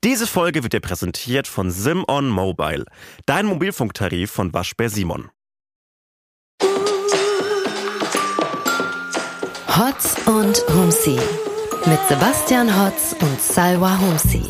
Diese Folge wird dir präsentiert von SimOn Mobile, dein Mobilfunktarif von Waschbär Simon. Hotz und Humsi mit Sebastian Hotz und Salwa Humsi.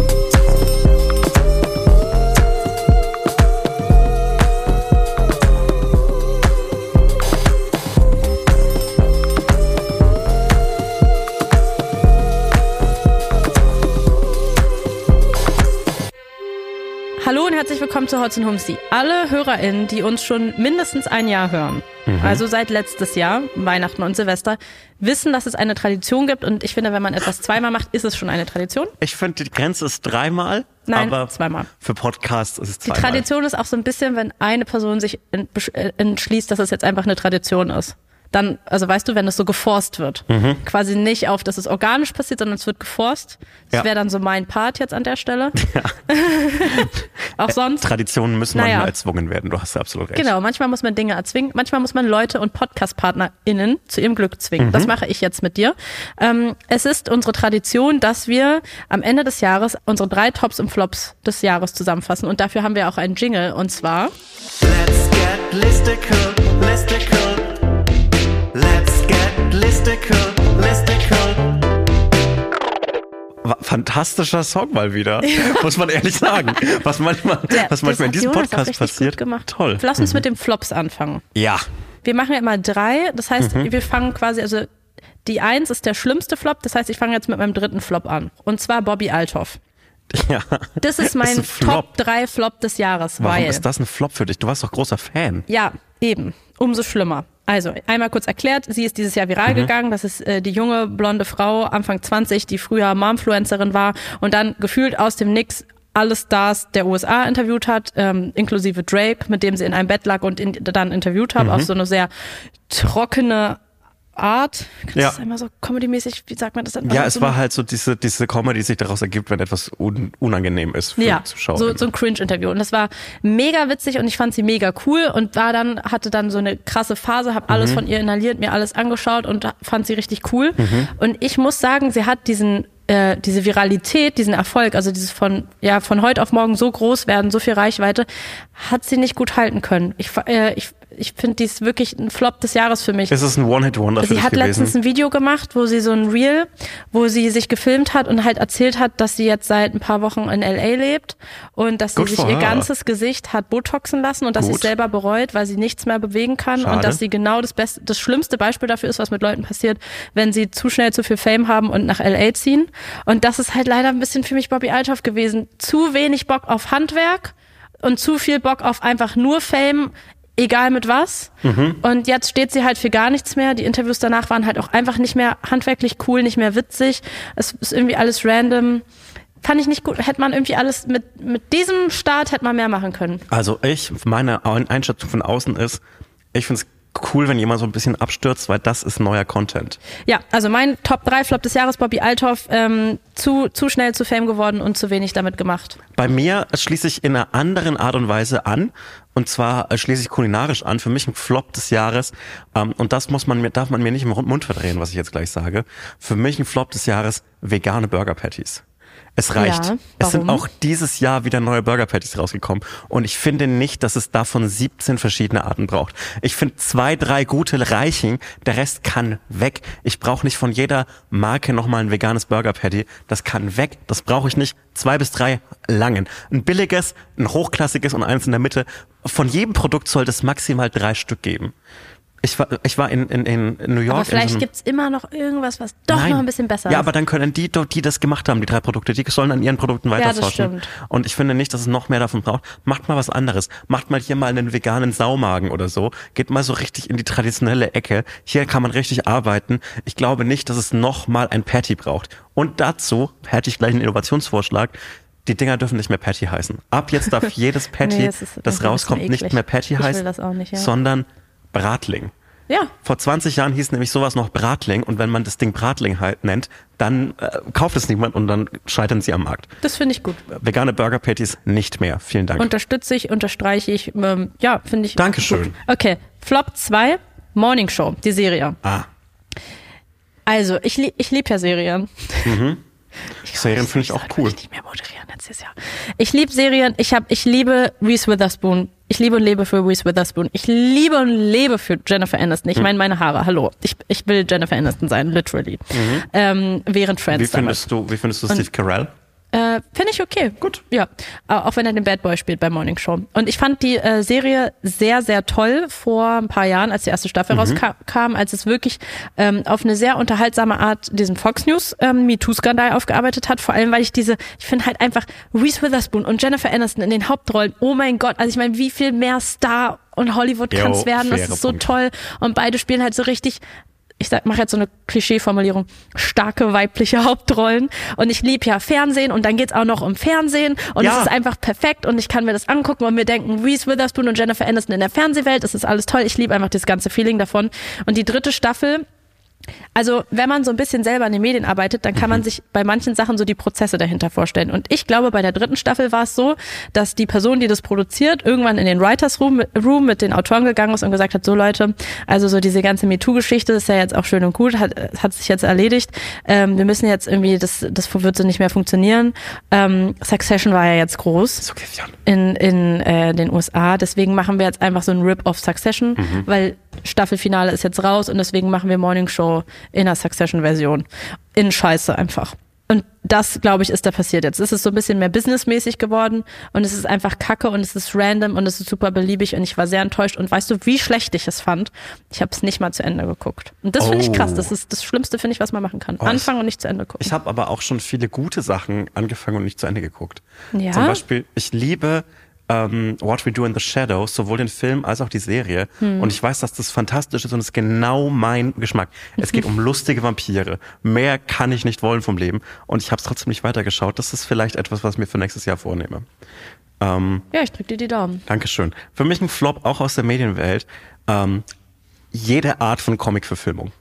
Hallo und herzlich willkommen zu Hotz und Humsi. Alle HörerInnen, die uns schon mindestens ein Jahr hören, also seit letztes Jahr, Weihnachten und Silvester, wissen, dass es eine Tradition gibt. Und ich finde, wenn man etwas zweimal macht, ist es schon eine Tradition. Ich finde, die Grenze ist 3-mal. Nein, aber 2-mal. Für Podcasts ist es 2-mal. Die Tradition ist auch so ein bisschen, wenn eine Person sich entschließt, dass es jetzt einfach eine Tradition ist. Dann, also weißt du, wenn es so geforst wird. Quasi nicht auf, dass es organisch passiert, sondern es wird geforst. Das wäre dann so mein Part jetzt an der Stelle. Ja. Auch sonst. Traditionen müssen manchmal erzwungen werden, du hast ja absolut recht. Genau, manchmal muss man Dinge erzwingen, manchmal muss man Leute und PodcastpartnerInnen zu ihrem Glück zwingen. Das mache ich jetzt mit dir. Es ist unsere Tradition, dass wir am Ende des Jahres unsere 3 Tops und Flops des Jahres zusammenfassen. Und dafür haben wir auch einen Jingle, und zwar Let's get listicle, listicle. Let's get listicle, listicle. Fantastischer Song mal wieder, muss man ehrlich sagen. Was manchmal in diesem Podcast passiert. Toll. Lass uns mit den Flops anfangen. Ja. Wir machen ja immer 3, das heißt, wir fangen quasi, also die 1 ist der schlimmste Flop, das heißt, ich fange jetzt mit meinem 3. Flop an. Und zwar Bobby Althoff. Ja. Das ist mein Top 3 Flop des Jahres. Warum ist das ein Flop für dich? Du warst doch großer Fan. Ja, eben. Umso schlimmer. Also, einmal kurz erklärt, sie ist dieses Jahr viral gegangen. Das ist die junge, blonde Frau, Anfang 20, die früher Momfluencerin war und dann gefühlt aus dem Nix alle Stars der USA interviewt hat, inklusive Drake, mit dem sie in einem Bett lag und dann interviewt hat, auf so eine sehr trockene Art. Kannst du das einmal so comedy-mäßig, wie sagt man das dann? Ja, es war halt so diese Comedy, die sich daraus ergibt, wenn etwas unangenehm ist für Zuschauer. So ein Cringe-Interview. Und das war mega witzig und ich fand sie mega cool und hatte dann so eine krasse Phase, habe alles von ihr inhaliert, mir alles angeschaut und fand sie richtig cool. Und ich muss sagen, sie hat diese Viralität, diesen Erfolg, also dieses von heute auf morgen so groß werden, so viel Reichweite, hat sie nicht gut halten können. Ich finde, die ist wirklich ein Flop des Jahres für mich. Es ist ein One-Hit-Wonder für dich gewesen. Sie hat letztens ein Video gemacht, wo sie so ein Reel, wo sie sich gefilmt hat und halt erzählt hat, dass sie jetzt seit ein paar Wochen in L.A. lebt und dass sie sich ihr ganzes Gesicht hat botoxen lassen und dass sie es selber bereut, weil sie nichts mehr bewegen kann. Schade. Und dass sie genau das schlimmste Beispiel dafür ist, was mit Leuten passiert, wenn sie zu schnell zu viel Fame haben und nach L.A. ziehen. Und das ist halt leider ein bisschen für mich Bobby Althoff gewesen. Zu wenig Bock auf Handwerk und zu viel Bock auf einfach nur Fame, egal mit was. Und jetzt steht sie halt für gar nichts mehr. Die Interviews danach waren halt auch einfach nicht mehr handwerklich cool, nicht mehr witzig. Es ist irgendwie alles random. Fand ich nicht gut. Hätte man irgendwie alles mit diesem Start hätte man mehr machen können. Also meine Einschätzung von außen ist, ich finde es cool, wenn jemand so ein bisschen abstürzt, weil das ist neuer Content. Ja, also mein Top 3 Flop des Jahres, Bobby Althoff, zu schnell zu Fame geworden und zu wenig damit gemacht. Bei mir schließe ich in einer anderen Art und Weise an. Und zwar schließe ich kulinarisch an. Für mich ein Flop des Jahres. Und das darf man mir nicht im Mund verdrehen, was ich jetzt gleich sage. Für mich ein Flop des Jahres vegane Burger Patties. Es reicht. Ja, es sind auch dieses Jahr wieder neue Burger Patties rausgekommen. Und ich finde nicht, dass es davon 17 verschiedene Arten braucht. Ich finde 2, 3 gute reichen. Der Rest kann weg. Ich brauche nicht von jeder Marke nochmal ein veganes Burger Patty. Das kann weg. Das brauche ich nicht. 2 bis 3 langen. Ein billiges, ein hochklassiges und eins in der Mitte. Von jedem Produkt sollte es maximal 3 Stück geben. Ich war in New York. Aber vielleicht gibt's immer noch irgendwas, was noch ein bisschen besser ist. Ja, aber dann können die das gemacht haben, die 3 Produkte, die sollen an ihren Produkten weiterforschen. Ja, und ich finde nicht, dass es noch mehr davon braucht. Macht mal was anderes. Macht mal hier mal einen veganen Saumagen oder so. Geht mal so richtig in die traditionelle Ecke. Hier kann man richtig arbeiten. Ich glaube nicht, dass es noch mal ein Patty braucht. Und dazu hätte ich gleich einen Innovationsvorschlag. Die Dinger dürfen nicht mehr Patty heißen. Ab jetzt darf jedes Patty, das rauskommt, nicht mehr Patty heißen, das auch nicht, sondern Bratling. Ja. Vor 20 Jahren hieß nämlich sowas noch Bratling und wenn man das Ding Bratling halt nennt, dann kauft es niemand und dann scheitern sie am Markt. Das finde ich gut. Vegane Burger Patties nicht mehr. Vielen Dank. Unterstütze ich, unterstreiche ich. Ja, finde ich Dankeschön. Gut. Okay, Flop 2, Morning Show, die Serie. Also, ich lieb ja Serien. Serien finde ich auch cool. Ich mehr moderieren. nächstes Jahr. Ich liebe Serien. Ich liebe Reese Witherspoon. Ich liebe und lebe für Reese Witherspoon. Ich liebe und lebe für Jennifer Aniston. Ich meine Haare. Hallo. Ich will Jennifer Aniston sein, literally. Während Friends. Wie findest du Steve Carell? Finde ich okay. Gut. Ja, auch wenn er den Bad Boy spielt bei Morning Show. Und ich fand die Serie sehr, sehr toll vor ein paar Jahren, als die erste Staffel rauskam, als es wirklich auf eine sehr unterhaltsame Art diesen Fox News MeToo-Skandal aufgearbeitet hat. Vor allem, weil ich finde halt einfach Reese Witherspoon und Jennifer Aniston in den Hauptrollen. Oh mein Gott, also ich meine, wie viel mehr Star und Hollywood kann es werden? Das ist so toll. Und beide spielen halt so richtig, mache jetzt so eine Klischee-Formulierung, starke weibliche Hauptrollen. Und ich liebe ja Fernsehen und dann geht's auch noch um Fernsehen und es ist einfach perfekt und ich kann mir das angucken und mir denken, Reese Witherspoon und Jennifer Aniston in der Fernsehwelt, das ist alles toll. Ich liebe einfach das ganze Feeling davon. Und die 3. Staffel, also wenn man so ein bisschen selber in den Medien arbeitet, dann kann man sich bei manchen Sachen so die Prozesse dahinter vorstellen. Und ich glaube, bei der 3. Staffel war es so, dass die Person, die das produziert, irgendwann in den Writers Room mit den Autoren gegangen ist und gesagt hat, so Leute, also so diese ganze MeToo-Geschichte ist ja jetzt auch schön und gut, hat sich jetzt erledigt. Wir müssen jetzt irgendwie, das wird so nicht mehr funktionieren. Succession war ja jetzt groß in den USA, deswegen machen wir jetzt einfach so ein Rip-Off Succession, weil Staffelfinale ist jetzt raus und deswegen machen wir Morning Show in der Succession-Version. In Scheiße einfach. Und das, glaube ich, ist da passiert jetzt. Es ist so ein bisschen mehr businessmäßig geworden und es ist einfach kacke und es ist random und es ist super beliebig und ich war sehr enttäuscht. Und weißt du, wie schlecht ich es fand? Ich habe es nicht mal zu Ende geguckt. Und das finde ich krass. Das ist das Schlimmste, finde ich, was man machen kann. Anfangen und nicht zu Ende gucken. Ich habe aber auch schon viele gute Sachen angefangen und nicht zu Ende geguckt. Ja? Zum Beispiel, ich liebe What We Do in the Shadows, sowohl den Film als auch die Serie. Und ich weiß, dass das fantastisch ist und es ist genau mein Geschmack. Es geht um lustige Vampire. Mehr kann ich nicht wollen vom Leben. Und ich habe es trotzdem nicht weitergeschaut. Das ist vielleicht etwas, was ich mir für nächstes Jahr vornehme. Ja, ich drücke dir die Daumen. Dankeschön. Für mich ein Flop, auch aus der Medienwelt. Jede Art von Comic-Verfilmung.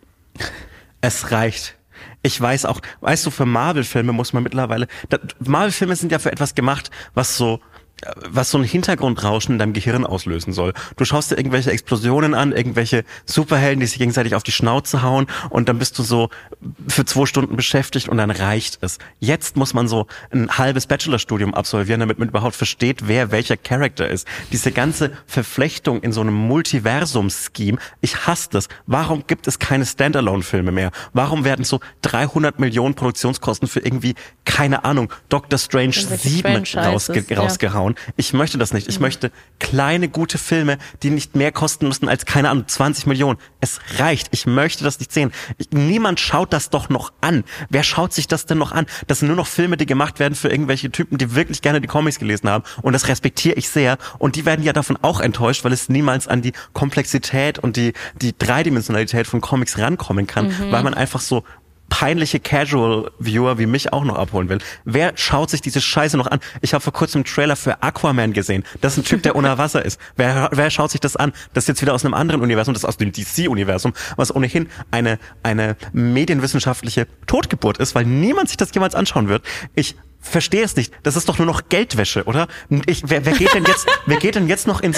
Es reicht. Ich weiß auch, weißt du, für Marvel-Filme muss man mittlerweile, Marvel-Filme sind ja für etwas gemacht, was so ein Hintergrundrauschen in deinem Gehirn auslösen soll. Du schaust dir irgendwelche Explosionen an, irgendwelche Superhelden, die sich gegenseitig auf die Schnauze hauen und dann bist du so für 2 Stunden beschäftigt und dann reicht es. Jetzt muss man so ein halbes Bachelorstudium absolvieren, damit man überhaupt versteht, wer welcher Charakter ist. Diese ganze Verflechtung in so einem Multiversum-Scheme, ich hasse das. Warum gibt es keine Standalone-Filme mehr? Warum werden so 300 Millionen Produktionskosten für irgendwie, keine Ahnung, Doctor Strange 7 rausgehauen? Ich möchte das nicht. Ich möchte kleine, gute Filme, die nicht mehr kosten müssen als, keine Ahnung, 20 Millionen. Es reicht. Ich möchte das nicht sehen. Niemand schaut das doch noch an. Wer schaut sich das denn noch an? Das sind nur noch Filme, die gemacht werden für irgendwelche Typen, die wirklich gerne die Comics gelesen haben. Und das respektiere ich sehr. Und die werden ja davon auch enttäuscht, weil es niemals an die Komplexität und die Dreidimensionalität von Comics rankommen kann, weil man einfach so peinliche Casual-Viewer wie mich auch noch abholen will. Wer schaut sich diese Scheiße noch an? Ich habe vor kurzem einen Trailer für Aquaman gesehen. Das ist ein Typ, der unter Wasser ist. Wer schaut sich das an? Das ist jetzt wieder aus einem anderen Universum, das ist aus dem DC-Universum, was ohnehin eine medienwissenschaftliche Totgeburt ist, weil niemand sich das jemals anschauen wird. Ich verstehe es nicht. Das ist doch nur noch Geldwäsche, oder? Wer geht denn jetzt noch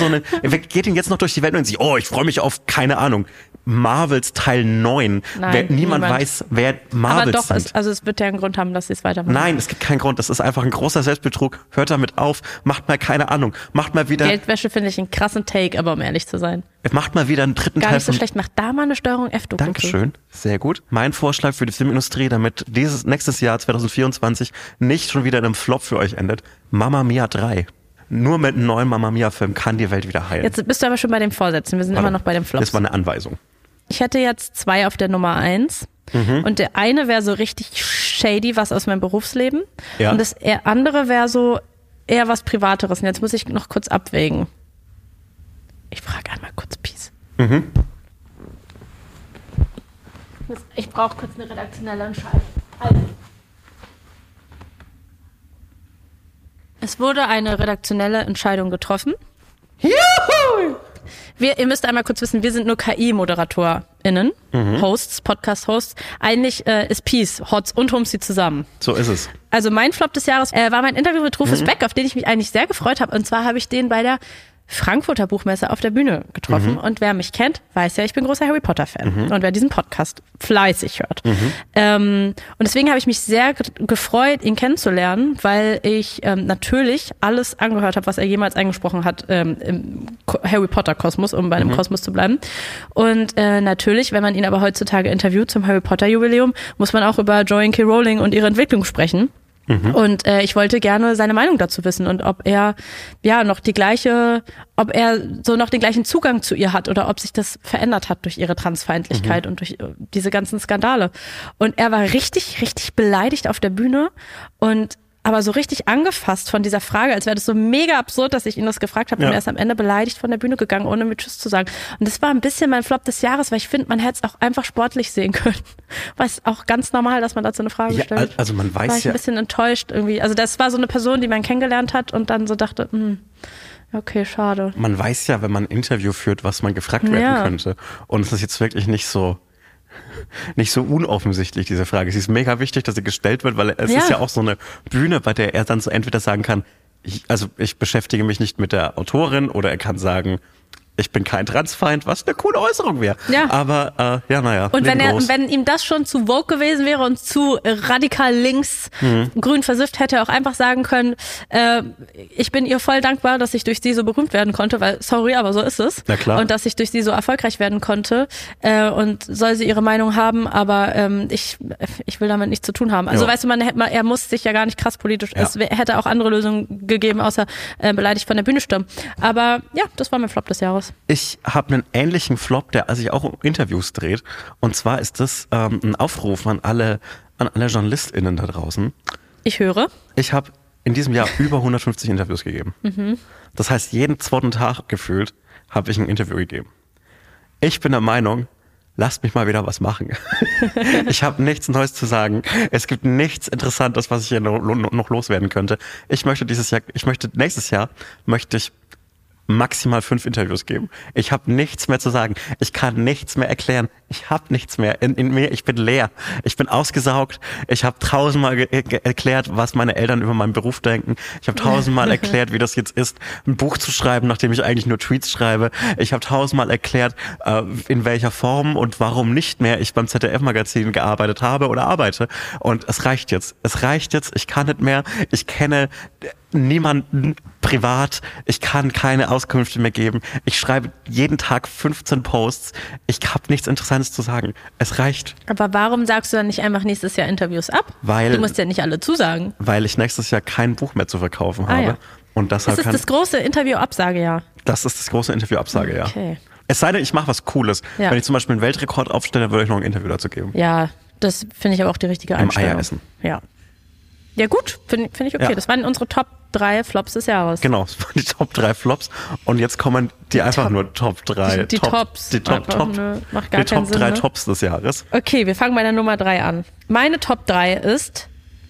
durch die Welt und sagt, oh, ich freue mich auf, keine Ahnung, Marvels Teil 9. Nein, niemand weiß, wer Marvels sind. Aber doch, sind. es wird ja einen Grund haben, dass sie es weitermachen. Nein, es gibt keinen Grund. Das ist einfach ein großer Selbstbetrug. Hört damit auf. Macht mal, keine Ahnung, macht mal wieder... Geldwäsche finde ich einen krassen Take, aber um ehrlich zu sein. Macht mal wieder einen dritten Teil. Gar nicht so schlecht. Macht da mal eine Steuerung F-Doku. Dankeschön. Sehr gut. Mein Vorschlag für die Filmindustrie, damit nächstes Jahr 2024 nicht schon wieder in einem Flop für euch endet. Mamma Mia 3. Nur mit einem neuen Mamma Mia Film kann die Welt wieder heilen. Jetzt bist du aber schon bei den Vorsätzen. Wir sind immer noch bei dem Flop. Das war eine Anweisung. Ich hätte jetzt 2 auf der Nummer 1. Und der eine wäre so richtig shady, was aus meinem Berufsleben. Ja. Und das andere wäre so eher was Privateres. Und jetzt muss ich noch kurz abwägen. Ich frage einmal kurz Peace. Ich brauche kurz eine redaktionelle Entscheidung. Also. Es wurde eine redaktionelle Entscheidung getroffen. Juhu! Ihr müsst einmal kurz wissen, wir sind nur KI-ModeratorInnen, Hosts, Podcast-Hosts. Eigentlich ist Peace, Hotz und Humsi zusammen. So ist es. Also mein Flop des Jahres war mein Interview mit Rufus Beck, auf den ich mich eigentlich sehr gefreut habe. Und zwar habe ich den bei der Frankfurter Buchmesse auf der Bühne getroffen. Und wer mich kennt, weiß ja, ich bin großer Harry Potter-Fan. Und wer diesen Podcast fleißig hört. Und deswegen habe ich mich sehr gefreut, ihn kennenzulernen, weil ich natürlich alles angehört habe, was er jemals eingesprochen hat im Harry Potter-Kosmos, um bei dem Kosmos zu bleiben. Und natürlich, wenn man ihn aber heutzutage interviewt zum Harry Potter-Jubiläum, muss man auch über Joanne K. Rowling und ihre Entwicklung sprechen. Und ich wollte gerne seine Meinung dazu wissen und ob er noch den gleichen Zugang zu ihr hat oder ob sich das verändert hat durch ihre Transfeindlichkeit und durch diese ganzen Skandale. Und er war richtig, richtig beleidigt auf der Bühne und aber so richtig angefasst von dieser Frage, als wäre das so mega absurd, dass ich ihn das gefragt habe und er ist am Ende beleidigt von der Bühne gegangen, ohne mir Tschüss zu sagen. Und das war ein bisschen mein Flop des Jahres, weil ich finde, man hätte es auch einfach sportlich sehen können. Was auch ganz normal, dass man dazu eine Frage stellt. Also man weiß war ich ein bisschen enttäuscht irgendwie. Also das war so eine Person, die man kennengelernt hat und dann so dachte, okay, schade. Man weiß ja, wenn man ein Interview führt, was man gefragt werden könnte. Und es ist jetzt wirklich nicht so unoffensichtlich, diese Frage. Es ist mega wichtig, dass sie gestellt wird, weil es ist ja auch so eine Bühne, bei der er dann so entweder sagen kann, ich beschäftige mich nicht mit der Autorin, oder er kann sagen, ich bin kein Transfeind, was eine coole Äußerung wäre. Ja. Aber naja. Und wenn ihm das schon zu woke gewesen wäre und zu radikal links grün versifft, hätte er auch einfach sagen können, ich bin ihr voll dankbar, dass ich durch sie so berühmt werden konnte, weil, sorry, aber so ist es. Na klar. Und dass ich durch sie so erfolgreich werden konnte. Und soll sie ihre Meinung haben, aber ich will damit nichts zu tun haben. Also weißt du, er muss sich ja gar nicht krass politisch, es hätte auch andere Lösungen gegeben, außer beleidigt von der Bühne stürmen. Aber ja, das war mein Flop des Jahres. Ich habe einen ähnlichen Flop, der sich auch um Interviews dreht. Und zwar ist das ein Aufruf an alle JournalistInnen da draußen. Ich höre. Ich habe in diesem Jahr über 150 Interviews gegeben. Das heißt, jeden zweiten Tag gefühlt habe ich ein Interview gegeben. Ich bin der Meinung, lasst mich mal wieder was machen. Ich habe nichts Neues zu sagen. Es gibt nichts Interessantes, was ich hier noch loswerden könnte. Nächstes Jahr möchte ich maximal 5 Interviews geben. Ich habe nichts mehr zu sagen. Ich kann nichts mehr erklären. Ich habe nichts mehr in mir. Ich bin leer. Ich bin ausgesaugt. Ich habe 1000-mal erklärt, was meine Eltern über meinen Beruf denken. Ich habe 1000-mal erklärt, wie das jetzt ist, ein Buch zu schreiben, nachdem ich eigentlich nur Tweets schreibe. Ich habe 1000-mal erklärt, in welcher Form und warum nicht mehr ich beim ZDF-Magazin gearbeitet habe oder arbeite. Und es reicht jetzt. Ich kann nicht mehr. Ich kenne niemanden privat. Ich kann keine Auskünfte mehr geben. Ich schreibe jeden Tag 15 Posts. Ich habe nichts Interessantes zu sagen. Es reicht. Aber warum sagst du dann nicht einfach nächstes Jahr Interviews ab? Du musst ja nicht alle zusagen. Weil ich nächstes Jahr kein Buch mehr zu verkaufen habe. Ja. Und deshalb das ist das große Interview-Absagejahr. Das ist das große Interview-Absagejahr. Okay. Es sei denn, ich mache was Cooles. Ja. Wenn ich zum Beispiel einen Weltrekord aufstelle, würde ich noch ein Interview dazu geben. Ja, das finde ich aber auch die richtige Einstellung. Im Eieressen. Ja. Ja gut, finde ich okay. Ja. Das waren unsere Top 3 Flops des Jahres. Genau, das waren die Top 3 Flops. Und jetzt kommen einfach nur Top 3. Die Tops. Die Top 3 Tops des Jahres. Okay, wir fangen bei der Nummer 3 an. Meine Top 3 ist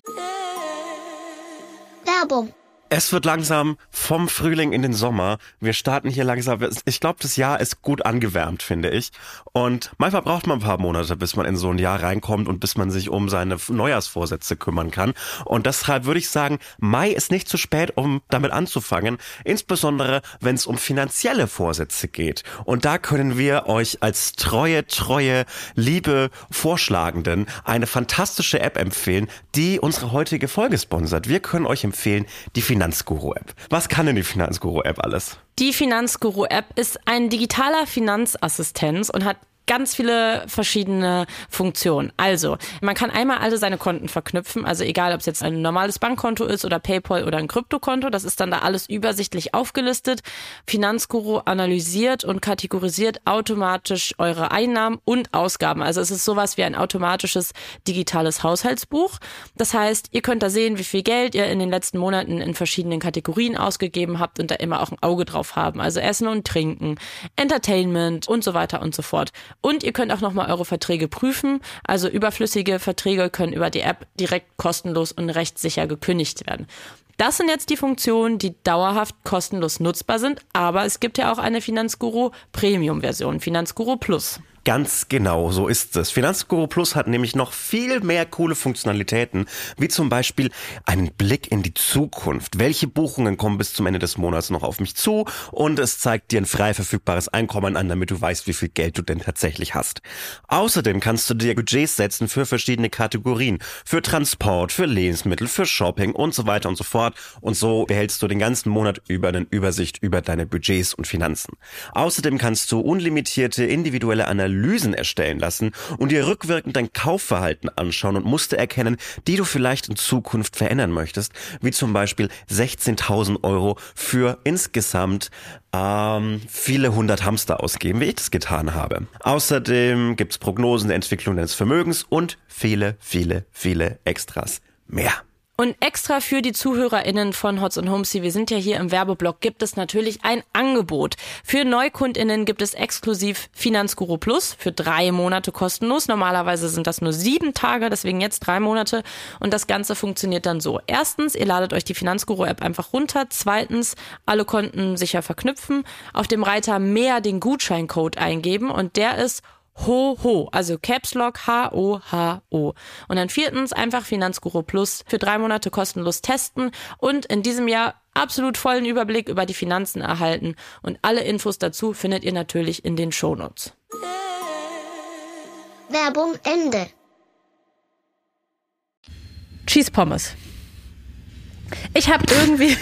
Werbung. Es wird langsam vom Frühling in den Sommer. Wir starten hier langsam. Ich glaube, das Jahr ist gut angewärmt, finde ich. Und manchmal braucht man ein paar Monate, bis man in so ein Jahr reinkommt und bis man sich um seine Neujahrsvorsätze kümmern kann. Und deshalb würde ich sagen, Mai ist nicht zu spät, um damit anzufangen. Insbesondere, wenn es um finanzielle Vorsätze geht. Und da können wir euch als treue, liebe Vorschlagenden eine fantastische App empfehlen, die unsere heutige Folge sponsert. Wir können euch empfehlen, die Finanzguru-App. Was kann denn die Finanzguru-App alles? Die Finanzguru-App ist ein digitaler Finanzassistent und hat ganz viele verschiedene Funktionen. Also, man kann einmal alle seine Konten verknüpfen, also egal, ob es jetzt ein normales Bankkonto ist oder PayPal oder ein Kryptokonto, das ist dann da alles übersichtlich aufgelistet. Finanzguru analysiert und kategorisiert automatisch eure Einnahmen und Ausgaben. Also es ist sowas wie ein automatisches digitales Haushaltsbuch. Das heißt, ihr könnt da sehen, wie viel Geld ihr in den letzten Monaten in verschiedenen Kategorien ausgegeben habt und da immer auch ein Auge drauf haben. Also Essen und Trinken, Entertainment und so weiter und so fort. Und ihr könnt auch nochmal eure Verträge prüfen. Also überflüssige Verträge können über die App direkt kostenlos und rechtssicher gekündigt werden. Das sind jetzt die Funktionen, die dauerhaft kostenlos nutzbar sind. Aber es gibt ja auch eine Finanzguru Premium-Version, Finanzguru Plus. Ganz genau, so ist es. Finanzguru Plus hat nämlich noch viel mehr coole Funktionalitäten, wie zum Beispiel einen Blick in die Zukunft. Welche Buchungen kommen bis zum Ende des Monats noch auf mich zu? Und es zeigt dir ein frei verfügbares Einkommen an, damit du weißt, wie viel Geld du denn tatsächlich hast. Außerdem kannst du dir Budgets setzen für verschiedene Kategorien. Für Transport, für Lebensmittel, für Shopping und so weiter und so fort. Und so behältst du den ganzen Monat über eine Übersicht über deine Budgets und Finanzen. Außerdem kannst du unlimitierte individuelle Analysen erstellen lassen und dir rückwirkend dein Kaufverhalten anschauen und Muster erkennen, die du vielleicht in Zukunft verändern möchtest, wie zum Beispiel 16.000 Euro für insgesamt viele hundert Hamster ausgeben, wie ich das getan habe. Außerdem gibt's Prognosen der Entwicklung deines Vermögens und viele, viele, viele Extras mehr. Und extra für die ZuhörerInnen von Hotz und Homesy, wir sind ja hier im Werbeblock, gibt es natürlich ein Angebot. Für NeukundInnen gibt es exklusiv Finanzguru Plus für 3 Monate kostenlos. Normalerweise sind das nur 7 Tage, deswegen jetzt 3 Monate. Und das Ganze funktioniert dann so. Erstens, ihr ladet euch die Finanzguru-App einfach runter. Zweitens, alle Konten sicher verknüpfen. Auf dem Reiter mehr den Gutscheincode eingeben und der ist HOHO, also Caps Lock HOHO. Und dann 4. einfach Finanzguru Plus für 3 Monate kostenlos testen und in diesem Jahr absolut vollen Überblick über die Finanzen erhalten. Und alle Infos dazu findet ihr natürlich in den Shownotes. Werbung Ende. Cheese Pommes. Ich habe irgendwie...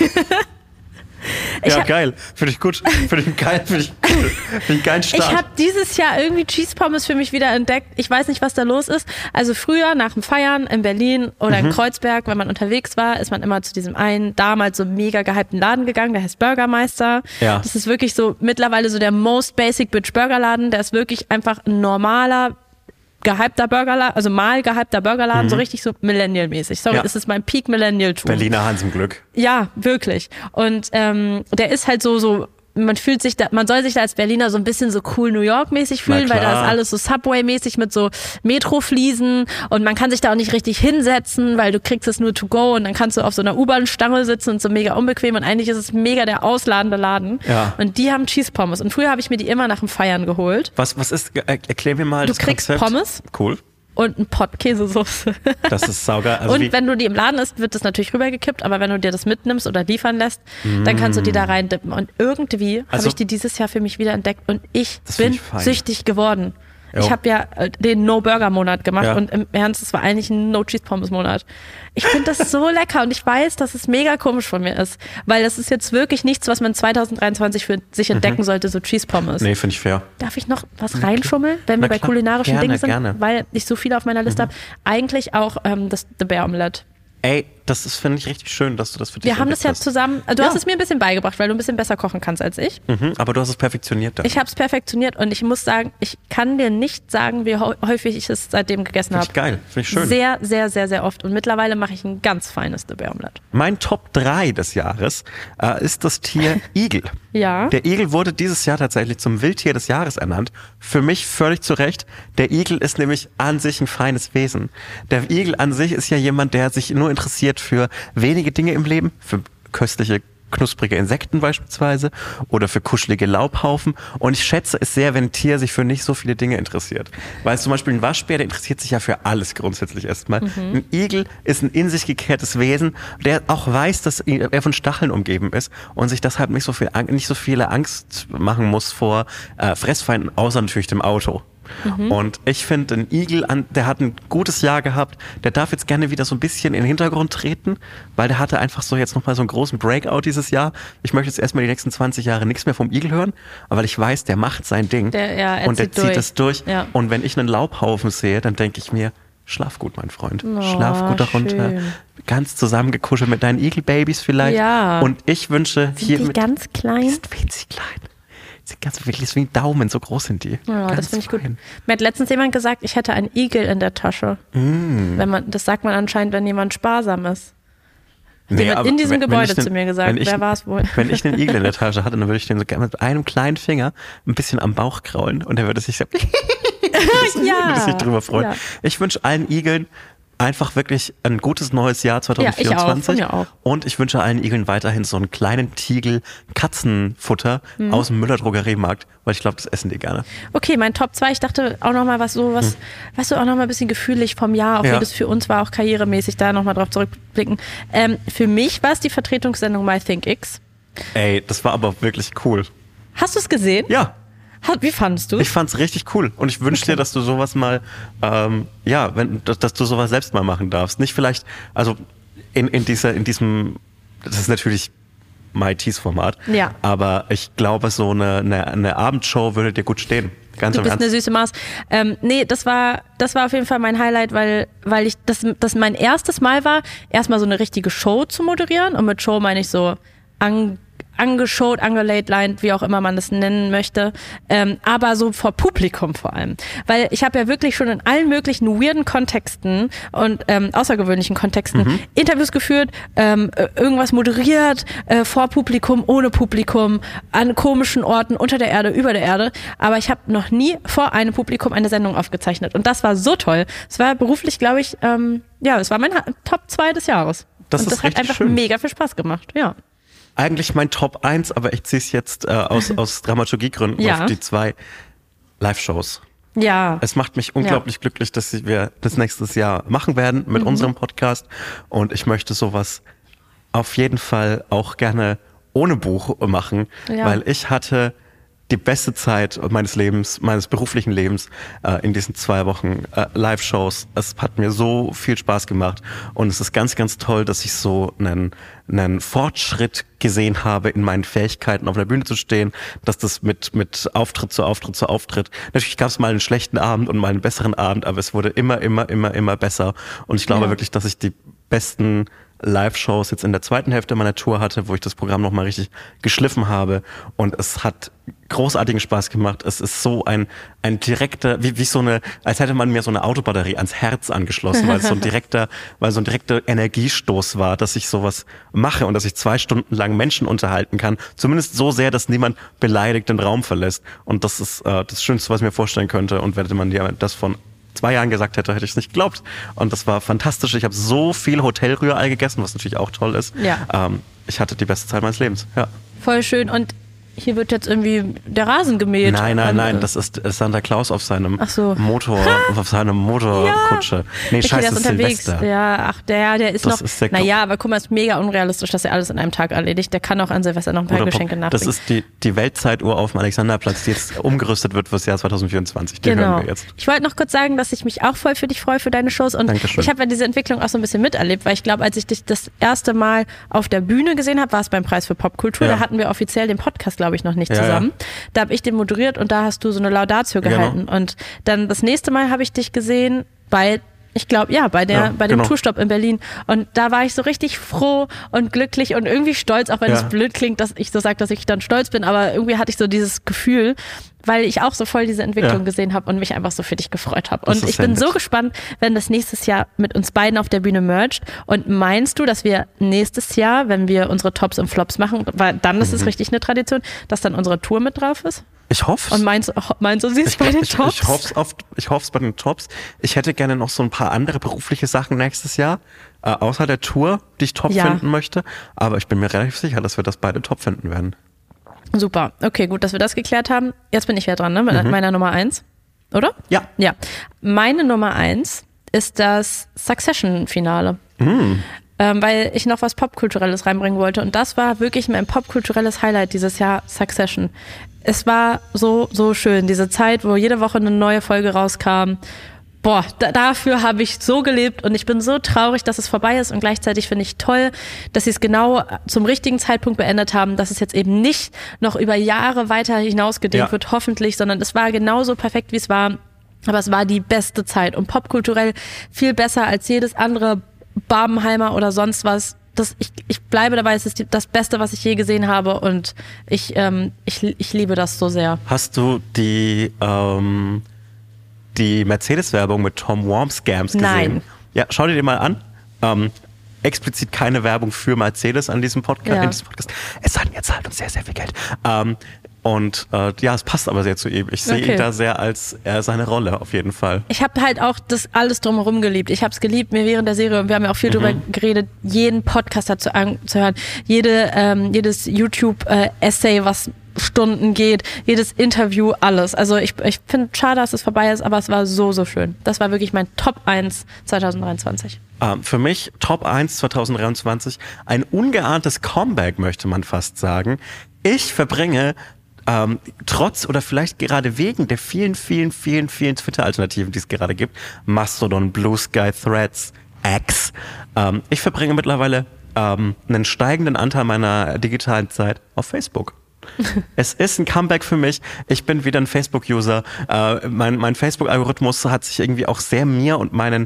Geil. Finde ich gut. Finde ich geil. Finde ich geilen Start. Ich habe dieses Jahr irgendwie Cheese Pommes für mich wieder entdeckt. Ich weiß nicht, was da los ist. Also früher nach dem Feiern in Berlin oder in Kreuzberg, wenn man unterwegs war, ist man immer zu diesem einen damals so mega gehypten Laden gegangen, der heißt Burgermeister. Ja. Das ist wirklich so mittlerweile so der most basic bitch Burgerladen. Der ist wirklich einfach ein normaler gehypter Burgerladen, also mal gehypter Burgerladen, so richtig so Millennial-mäßig. Sorry, das ist mein Peak-Millennial-Tum. Berliner Hans im Glück. Ja, wirklich. Und der ist halt so man soll sich da als Berliner so ein bisschen so cool New York-mäßig fühlen, weil da ist alles so Subway-mäßig mit so Metrofliesen und man kann sich da auch nicht richtig hinsetzen, weil du kriegst es nur to go und dann kannst du auf so einer U-Bahn-Stange sitzen und so mega unbequem und eigentlich ist es mega der ausladende Laden. Ja. Und die haben Cheese Pommes und früher habe ich mir die immer nach dem Feiern geholt. Was ist, erklär mir mal das Konzept. Du kriegst Pommes. Cool. Und ein Pott Käsesoße. Das ist saugeil. Also und wenn du die im Laden isst, wird das natürlich rübergekippt, aber wenn du dir das mitnimmst oder liefern lässt, dann kannst du die da reindippen. Und irgendwie habe ich die dieses Jahr für mich wieder entdeckt und ich bin süchtig geworden. Ich habe ja den No-Burger-Monat gemacht und im Ernst, es war eigentlich ein No-Cheese-Pommes-Monat. Ich finde das so lecker und ich weiß, dass es mega komisch von mir ist, weil das ist jetzt wirklich nichts, was man 2023 für sich entdecken sollte, so Cheese-Pommes. Nee, finde ich fair. Darf ich noch was reinschummeln, wenn wir bei kulinarischen Dingen sind? Gerne. Weil ich so viele auf meiner Liste habe. Eigentlich auch das The Bear Omelette. Ey, das ist, finde ich, richtig schön, dass du das für dich Wir haben das ja zusammen, du hast es mir ein bisschen beigebracht, weil du ein bisschen besser kochen kannst als ich. Aber du hast es perfektioniert dann. Ich habe es perfektioniert und ich muss sagen, ich kann dir nicht sagen, wie häufig ich es seitdem gegessen habe. Finde ich geil, finde ich schön. Sehr, sehr, sehr, sehr oft und mittlerweile mache ich ein ganz feines The Bear Omelette. Mein Top 3 des Jahres ist das Tier Igel. Ja. Der Igel wurde dieses Jahr tatsächlich zum Wildtier des Jahres ernannt. Für mich völlig zu Recht. Der Igel ist nämlich an sich ein feines Wesen. Der Igel an sich ist ja jemand, der sich nur interessiert für wenige Dinge im Leben, für köstliche, knusprige Insekten beispielsweise oder für kuschelige Laubhaufen. Und ich schätze es sehr, wenn ein Tier sich für nicht so viele Dinge interessiert. Weil zum Beispiel ein Waschbär, der interessiert sich ja für alles grundsätzlich erstmal. Ein Igel ist ein in sich gekehrtes Wesen, der auch weiß, dass er von Stacheln umgeben ist und sich deshalb nicht so viele Angst machen muss vor Fressfeinden, außer natürlich dem Auto. Und ich finde, ein Igel, der hat ein gutes Jahr gehabt, der darf jetzt gerne wieder so ein bisschen in den Hintergrund treten, weil der hatte einfach so jetzt nochmal so einen großen Breakout dieses Jahr. Ich möchte jetzt erstmal die nächsten 20 Jahre nichts mehr vom Igel hören, weil ich weiß, der macht sein Ding und der zieht es durch. Ja. Und wenn ich einen Laubhaufen sehe, dann denke ich mir, schlaf gut, mein Freund. Schlaf gut darunter. Schön. Ganz zusammengekuschelt mit deinen Igel-Babys vielleicht. Ja. Und ich wünsche hier die ganz klein? Die sind winzig klein. Ganz wirklich wie ein Daumen, so groß sind die. Ja, das finde ich gut. Mir hat letztens jemand gesagt, ich hätte einen Igel in der Tasche. Das sagt man anscheinend, wenn jemand sparsam ist. Jemand in diesem Gebäude zu mir gesagt. Wer war es wohl? Wenn ich einen Igel in der Tasche hatte, dann würde ich den so gerne mit einem kleinen Finger ein bisschen am Bauch kraulen und der würde sich so ein bisschen drüber freuen. Ja. Ich wünsche allen Igeln einfach wirklich ein gutes neues Jahr 2024. Ja, ich auch, von mir auch. Und ich wünsche allen Igeln weiterhin so einen kleinen Tiegel Katzenfutter aus dem Müller-Drogeriemarkt, weil ich glaube, das essen die gerne. Okay, mein Top 2, ich dachte auch nochmal was so auch nochmal ein bisschen gefühlig vom Jahr, auch wie das für uns war, auch karrieremäßig, da nochmal drauf zurückblicken. Für mich war es die Vertretungssendung MyThinkX. Ey, das war aber wirklich cool. Hast du es gesehen? Ja. Wie fandest du? Ich fand's richtig cool und ich wünsche dir, dass du sowas mal, dass du sowas selbst mal machen darfst. Nicht vielleicht, also in diesem, das ist natürlich MITs Format, aber ich glaube, so eine Abendshow würde dir gut stehen. Ganz du bist eine süße Maus. Nee, das war auf jeden Fall mein Highlight, weil ich das mein erstes Mal war, erstmal so eine richtige Show zu moderieren, und mit Show meine ich so angeschaut, angelate-lined, wie auch immer man das nennen möchte, aber so vor Publikum vor allem. Weil ich habe ja wirklich schon in allen möglichen weirden Kontexten und außergewöhnlichen Kontexten Interviews geführt, irgendwas moderiert, vor Publikum, ohne Publikum, an komischen Orten, unter der Erde, über der Erde, aber ich habe noch nie vor einem Publikum eine Sendung aufgezeichnet, und das war so toll. Es war beruflich, glaube ich, es war mein Top 2 des Jahres. Das und ist das hat einfach schön. Mega viel Spaß gemacht, ja. Eigentlich mein Top 1, aber ich ziehe es jetzt aus Dramaturgiegründen auf die 2 Live-Shows. Ja. Es macht mich unglaublich glücklich, dass wir das nächstes Jahr machen werden mit unserem Podcast, und ich möchte sowas auf jeden Fall auch gerne ohne Buch machen, weil ich hatte die beste Zeit meines Lebens, meines beruflichen Lebens in diesen 2 Wochen Live-Shows. Es hat mir so viel Spaß gemacht, und es ist ganz, ganz toll, dass ich so einen Fortschritt gesehen habe in meinen Fähigkeiten, auf der Bühne zu stehen, dass das mit Auftritt zu Auftritt. Natürlich gab es mal einen schlechten Abend und mal einen besseren Abend, aber es wurde immer besser, und ich glaube wirklich, dass ich die besten Live-Shows jetzt in der zweiten Hälfte meiner Tour hatte, wo ich das Programm nochmal richtig geschliffen habe, und es hat großartigen Spaß gemacht. Es ist so ein direkter, wie so eine, als hätte man mir so eine Autobatterie ans Herz angeschlossen, weil es so ein direkter Energiestoß war, dass ich sowas mache und dass ich 2 Stunden lang Menschen unterhalten kann, zumindest so sehr, dass niemand beleidigt den Raum verlässt, und das ist das Schönste, was ich mir vorstellen könnte, und wenn man dir das von 2 Jahren gesagt hätte, hätte ich es nicht geglaubt. Und das war fantastisch. Ich habe so viel Hotelrührei gegessen, was natürlich auch toll ist. Ja. Ich hatte die beste Zeit meines Lebens. Ja. Voll schön. Und hier wird jetzt irgendwie der Rasen gemäht. Nein, das ist Santa Claus auf seinem Motor, auf seiner Motorkutsche. Ja. Nee, okay, scheiße, der ist unterwegs. Silvester. Ja, der ist das noch. Ist naja, aber guck mal, es ist mega unrealistisch, dass er alles in einem Tag erledigt. Der kann auch an Silvester noch ein paar Geschenke nachbringen. Das ist die Weltzeituhr auf dem Alexanderplatz, die jetzt umgerüstet wird fürs Jahr 2024. Die hören wir jetzt. Ich wollte noch kurz sagen, dass ich mich auch voll für dich freue, für deine Shows. Und Dankeschön. ich habe ja diese Entwicklung auch so ein bisschen miterlebt, weil ich glaube, als ich dich das erste Mal auf der Bühne gesehen habe, war es beim Preis für Popkultur. Da hatten wir offiziell den Podcast, glaube ich, noch nicht zusammen. Da habe ich den moderiert, und da hast du so eine Laudatio gehalten. Und dann das nächste Mal habe ich dich gesehen bei dem Tourstopp in Berlin. Und da war ich so richtig froh und glücklich und irgendwie stolz, auch wenn es blöd klingt, dass ich so sage, dass ich dann stolz bin, aber irgendwie hatte ich so dieses Gefühl, weil ich auch so voll diese Entwicklung gesehen habe und mich einfach so für dich gefreut habe. Und ich bin so gespannt, wenn das nächstes Jahr mit uns beiden auf der Bühne mergt. Und meinst du, dass wir nächstes Jahr, wenn wir unsere Tops und Flops machen, weil dann ist es richtig eine Tradition, dass dann unsere Tour mit drauf ist? Ich hoffe. Und meinst du, sie ist bei den Tops? Ich hoffe es bei den Tops. Ich hätte gerne noch so ein paar andere berufliche Sachen nächstes Jahr, außer der Tour, die ich top finden möchte. Aber ich bin mir relativ sicher, dass wir das beide top finden werden. Super. Okay, gut, dass wir das geklärt haben. Jetzt bin ich wieder dran, ne? Mit meiner Nummer 1. Oder? Ja. Ja. Meine Nummer 1 ist das Succession-Finale. Weil ich noch was Popkulturelles reinbringen wollte. Und das war wirklich mein popkulturelles Highlight dieses Jahr, Succession. Es war so schön, diese Zeit, wo jede Woche eine neue Folge rauskam. Boah, dafür habe ich so gelebt, und ich bin so traurig, dass es vorbei ist, und gleichzeitig finde ich toll, dass sie es genau zum richtigen Zeitpunkt beendet haben, dass es jetzt eben nicht noch über Jahre weiter hinausgedehnt wird, hoffentlich, sondern es war genauso perfekt, wie es war. Aber es war die beste Zeit und popkulturell viel besser als jedes andere Barbenheimer oder sonst was. Ich bleibe dabei, es ist das Beste, was ich je gesehen habe, und ich liebe das so sehr. Hast du die Mercedes-Werbung mit Tom Worm-Scams gesehen? Nein. Ja, schau dir die mal an. explizit keine Werbung für Mercedes an diesem Podcast. Ja. In diesem Podcast. Es sei denn, ihr zahlt uns sehr, sehr viel Geld. Es passt aber sehr zu ihm. Ich sehe ihn da sehr als seine Rolle auf jeden Fall. Ich habe halt auch das alles drumherum geliebt. Ich habe es geliebt, mir während der Serie, und wir haben ja auch viel drüber geredet, jeden Podcast dazu zu hören, jedes YouTube-Essay, was Stunden geht, jedes Interview, alles. Also ich finde schade, dass es vorbei ist, aber es war so, so schön. Das war wirklich mein Top 1 2023. Für mich Top 1 2023, ein ungeahntes Comeback, möchte man fast sagen. Ich verbringe trotz oder vielleicht gerade wegen der vielen Twitter-Alternativen, die es gerade gibt, Mastodon, Blue Sky, Threads, X. Ich verbringe mittlerweile einen steigenden Anteil meiner digitalen Zeit auf Facebook. Es ist ein Comeback für mich. Ich bin wieder ein Facebook-User. Mein Facebook-Algorithmus hat sich irgendwie auch sehr mir und meinen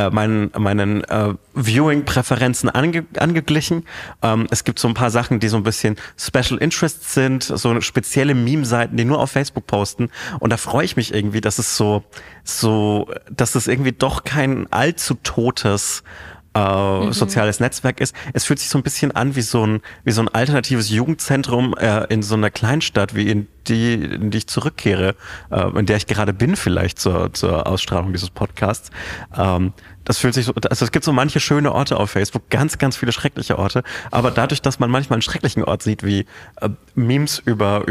Viewing-Präferenzen angeglichen. Es gibt so ein paar Sachen, die so ein bisschen Special Interests sind, so spezielle Meme-Seiten, die nur auf Facebook posten. Und da freue ich mich irgendwie, dass es dass es irgendwie doch kein allzu totes soziales Netzwerk ist. Es fühlt sich so ein bisschen an wie so ein alternatives Jugendzentrum in so einer Kleinstadt, wie in die ich zurückkehre, in der ich gerade bin vielleicht zur Ausstrahlung dieses Podcasts. Das fühlt sich so, also es gibt so manche schöne Orte auf Facebook, ganz, ganz viele schreckliche Orte, aber dadurch, dass man manchmal einen schrecklichen Ort sieht, wie Memes über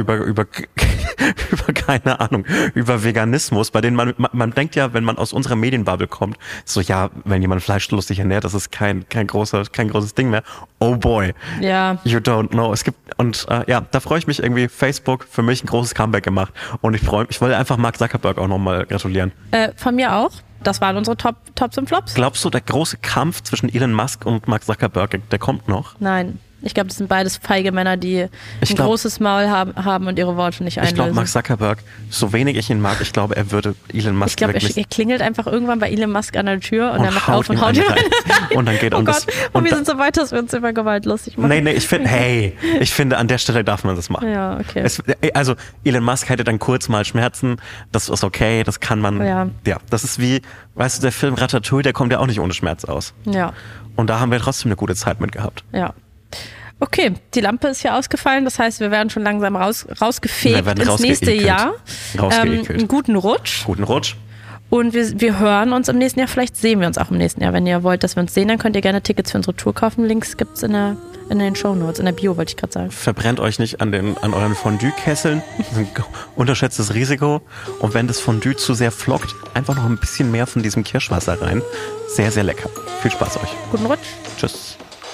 keine Ahnung, über Veganismus, bei denen man denkt ja, wenn man aus unserer Medienbubble kommt, so ja, wenn jemand fleischlos sich ernährt, das ist kein großes Ding mehr. Oh boy. Ja. You don't know. Da freue ich mich irgendwie. Facebook für mich ein großes Comeback gemacht und ich wollte einfach Mark Zuckerberg auch nochmal gratulieren. Von mir auch. Das waren unsere Tops und Flops. Glaubst du, der große Kampf zwischen Elon Musk und Mark Zuckerberg, der kommt noch? Nein. Ich glaube, das sind beides feige Männer, die großes Maul haben und ihre Worte nicht einlösen. Ich glaube, Mark Zuckerberg, so wenig ich ihn mag, ich glaube, er würde Elon Musk Ich glaube, er klingelt einfach irgendwann bei Elon Musk an der Tür und er macht auf und haut ihn rein. Und dann geht oh Gott, und wir sind so weit, dass wir uns über Gewalt lustig machen. Nee, ich finde, an der Stelle darf man das machen. Ja, okay. Also, Elon Musk hätte dann kurz mal Schmerzen, das ist okay, das kann man, ja, das ist wie, weißt du, der Film Ratatouille, der kommt ja auch nicht ohne Schmerz aus. Ja. Und da haben wir trotzdem eine gute Zeit mit gehabt. Ja. Okay, die Lampe ist hier ausgefallen, das heißt, wir werden schon langsam rausgefegt ins nächste Jahr. Einen guten Rutsch. Guten Rutsch. Und wir hören uns im nächsten Jahr, vielleicht sehen wir uns auch im nächsten Jahr. Wenn ihr wollt, dass wir uns sehen, dann könnt ihr gerne Tickets für unsere Tour kaufen. Links gibt's in den Shownotes, in der Bio, wollte ich gerade sagen. Verbrennt euch nicht an euren Fondue-Kesseln. Das ist ein unterschätztes Risiko. Und wenn das Fondue zu sehr flockt, einfach noch ein bisschen mehr von diesem Kirschwasser rein. Sehr, sehr lecker. Viel Spaß euch. Guten Rutsch. Tschüss.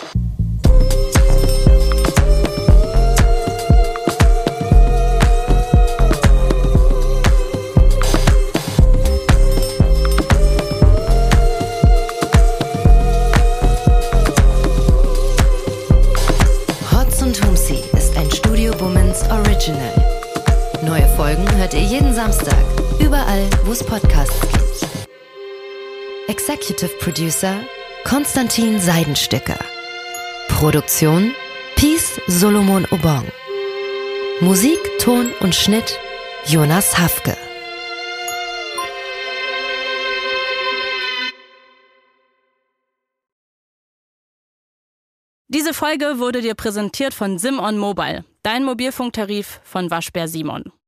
Original. Neue Folgen hört ihr jeden Samstag, überall, wo es Podcasts gibt. Executive Producer Konstantin Seidenstücker. Produktion Peace Solomon Obong. Musik, Ton und Schnitt Jonas Hafke. Diese Folge wurde dir präsentiert von SimOn Mobile, dein Mobilfunktarif von Waschbär Simon.